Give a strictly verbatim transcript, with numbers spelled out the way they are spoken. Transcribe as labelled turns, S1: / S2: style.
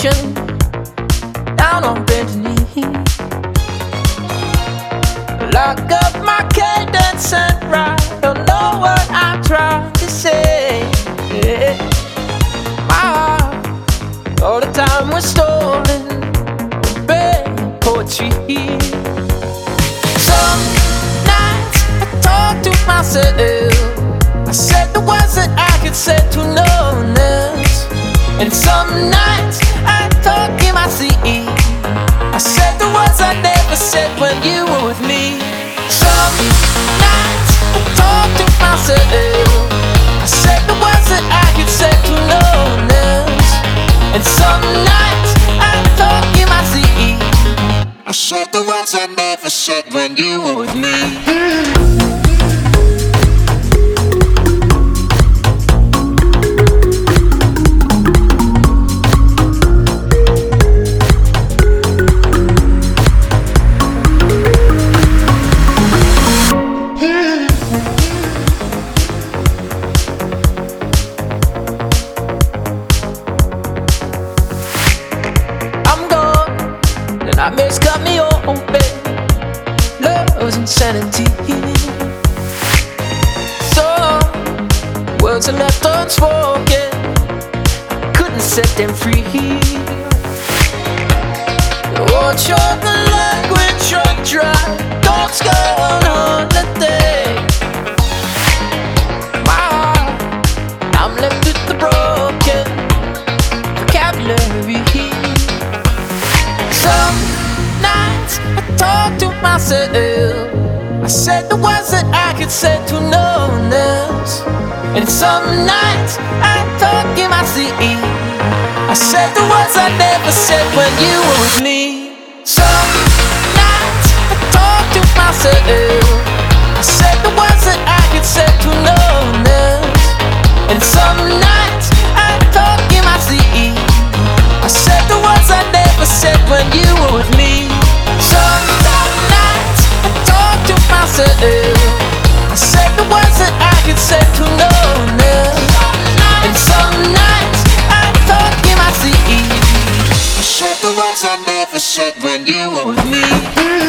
S1: ocean, down on bended knee. Lock up my cadence and ride. Don't know what I'm trying to say. My heart, all the time was stolen. Bad poetry. Some nights I talk to myself. I said the words that I could say to no one else. And some nights I talk in my sleep. I said the words I never said when you were with me. Some nights I talk to myself. I said the words that I could say to no one else. And some nights I talk in my sleep. I said the words I never said when you were with me. Nightmares cut me open. Love's insanity. So words are left unspoken. I couldn't set them free. Oh, short the language run dry. Thoughts go on holiday. My heart, I'm left with the broken vocabulary. Some nights I talk to myself. I said the words that I could say to no one else. And some nights I talk in my sleep. I said the words I never said when you were with me. Some nights I talk to myself. I said the words that I could say to no one else. And some nights I talk in my sleep. I said the words I never said when you were with me. Some nights I talk to myself. I said the words that I could say to no one else. And some nights I talk in my sleep. I said the words I never said when you were with me.